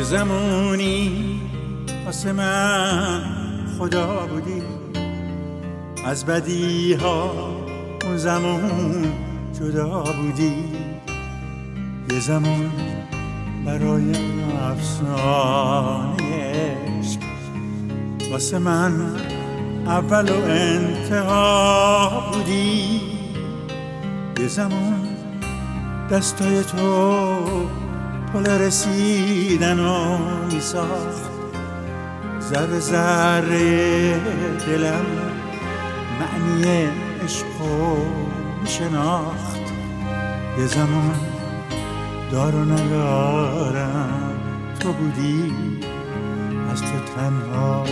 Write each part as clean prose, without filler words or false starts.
زمانی واسه من خدا بودی، از بدی ها اون زمان جدا بودی. یه زمان برای افسانه عشق واسه من اول و انتها بودی. یه زمان دستای تو پل رسیدن و میساخت، ذره ذره دلم معنی عشق و شناخت. یه زمان دار و ندارم تو بودی، از تو تنها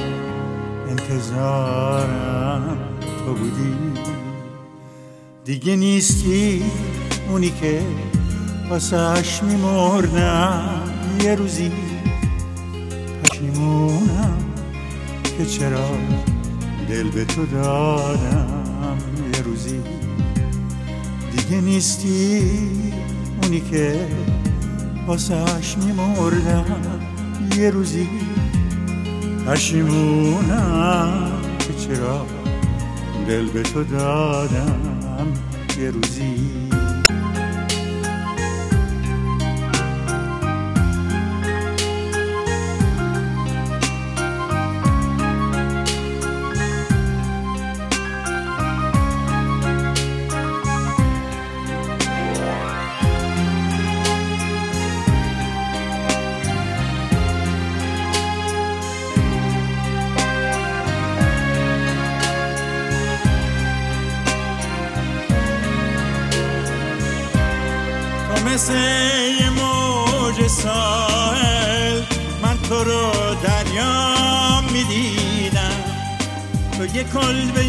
انتظارم تو بودی. دیگه نیستی اونی که واسهش میمردم، یه روزی پشیمونم که چرا دل به تو دادم. یه روزی دیگه نیستی اونی که واسهش میمردم، یه روزی پشیمونم که چرا دل به تو دادم. یه روزی مثل یه موج ساحل من تو رو دریا میدیدم، تو یه کلبه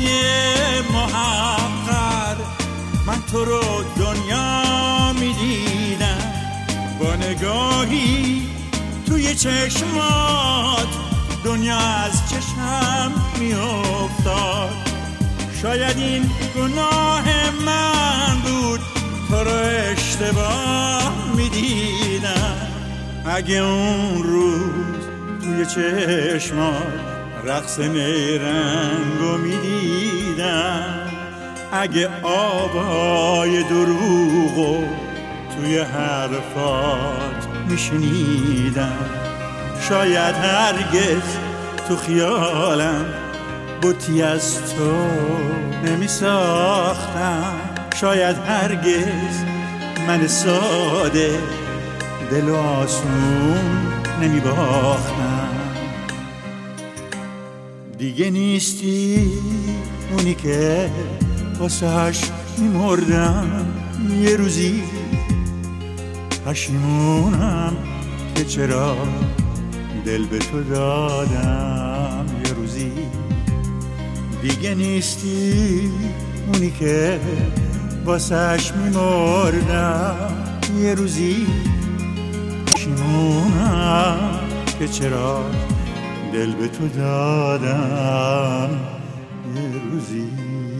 محقر من تو رو دنیا میدیدم. با نگاهی توی چشمات دنیا از چشم میافتاد. شاید این گناه من بود تو رو اشتباه میدیدم. اگه اون روز توی چشمات رقص نیرنگو میدیدم، اگه آوای دروغو توی حرفات میشنیدم، شاید هرگز تو خیالم بتی از تو نمیساختم. شاید هرگز من ساده دل و آسون نمی باختم. دیگه نیستی اونی که واسهش میمردم، یه روزی پشیمونم که چرا دل به تو دادم. یه روزی دیگه نیستی اونی که واسهش میمردم، یه روزی پشیمونم که چرا دل به تو دادم. یه روزی